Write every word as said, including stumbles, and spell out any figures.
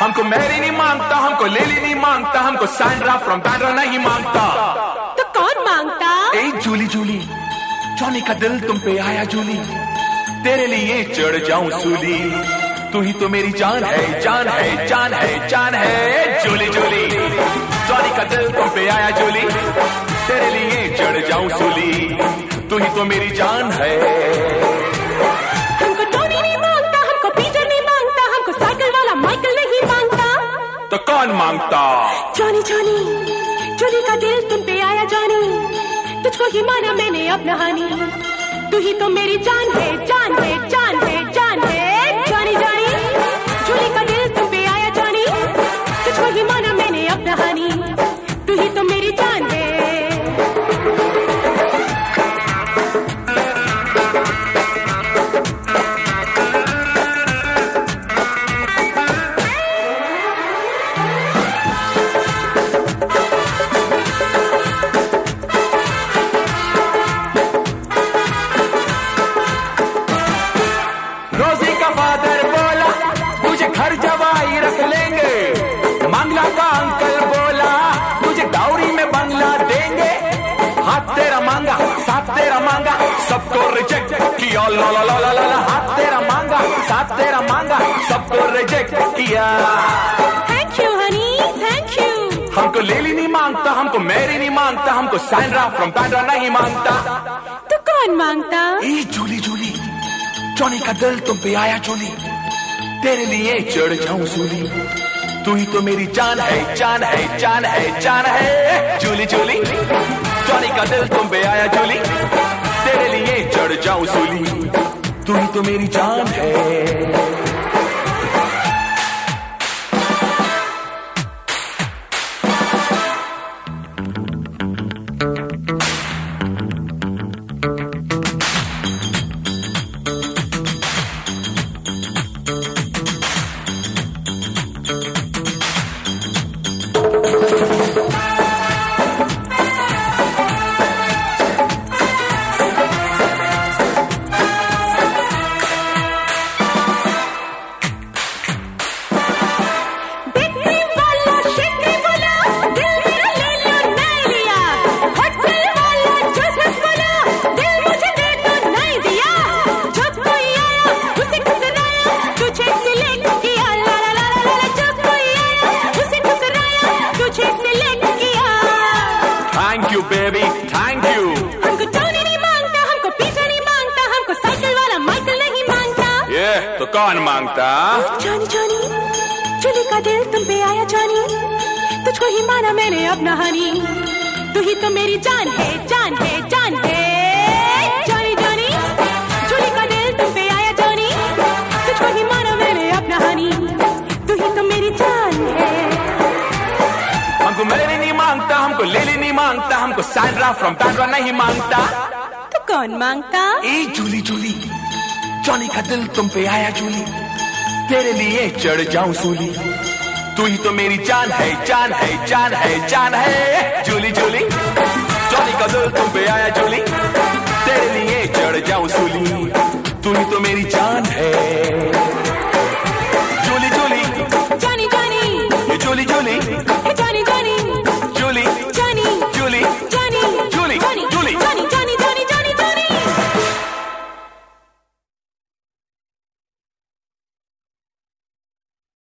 हमको मैरी नहीं मांगता, हमको लेली नहीं मांगता, हमको सैंड्रा फ्रॉम बैंड्रा नहीं मांगता। तो कौन मांगता? ए जूली जूली, जॉनी का दिल तुम पे आया जूली, तेरे लिए चढ़ जाऊं सूली, तू ही तो मेरी जान है, जान है, जान है, जान है। जूली जूली, जॉनी का दिल तुम पे आया जूली, तेरे लिए चढ़ जाऊं सूली, तू ही तो मेरी जान है। हमको टोनी नहीं मांगता, हमको पीटर नहीं मांगता, हमको साइकिल वाला माइकल नहीं मांगता। तो कौन मांगता? जॉनी जॉनी, जूली का दिल तुम पे आया जॉनी, तुझको ही माना मैंने अपना हानी, तू ही तो मेरी जान है, जान है, जान है, जान है। जॉनी जॉनी, जूली का दिल तुम पे आया जॉनी, तुझको ही माना मैंने अपना हानी, तू ही तो मेरी जान है। फादर बोला मुझे घर जवाई रख लेंगे, मंगला का अंकल बोला मुझे डाउरी में बंगला देंगे, हाथ तेरा मांगा साथ तेरा मांगा सबको रिजेक्ट किया, ला ला ला ला ला, हाथ तेरा मांगा साथ तेरा मांगा सबको रिजेक्ट किया। Thank you honey, thank you. हमको लेली नहीं मांगता, हमको मैरी नहीं मांगता, हमको सैंड्रा फ्रॉम बैंड्रा नहीं मांगता। तो कौन मांगता? ए जूली जूली, जॉनी का दिल तुम पे आया जूली, तेरे लिए चढ़ जाऊं सूली, तू ही तो मेरी जान है, जान है, जान है, जान है। जूली जूली, जॉनी का दिल तुम पे आया जूली, तेरे लिए चढ़ जाऊं सूली, तू ही तो मेरी जान है। Thank you baby, thank you. हमको टोनी नहीं मांगता, हमको पीटर नहीं मांगता, हमको साइकिल वाला माइकल नहीं मांगता। ये तो कौन मांगता? जॉनी जॉनी, जूली का दिल तुम पे आया जॉनी, तुझको ही माना मैंने अपना हानी, तू ही तो मेरी जान है, जान है, जान है। जॉनी जॉनी, जूली का दिल तुम पे आया जॉनी, तुझको ही माना मैंने अपना हानी, तू ही तो मेरी जान है। हमको मैरी नहीं मांगता, हमको लेली नहीं मांगता, हमको सैंड्रा फ्रॉम बैंड्रा नहीं मांगता। तो कौन मांगता? ए जूली जूली, जॉनी का दिल तुम पे आया जूली, तेरे लिए चढ़ जाऊं सूली, तू ही तो मेरी जान है, जान है, जान है, जान है। जूली जूली, जॉनी का दिल तुम पे आया जूली, तेरे लिए चढ़ जाऊं सूली, तू ही तो मेरी जान है।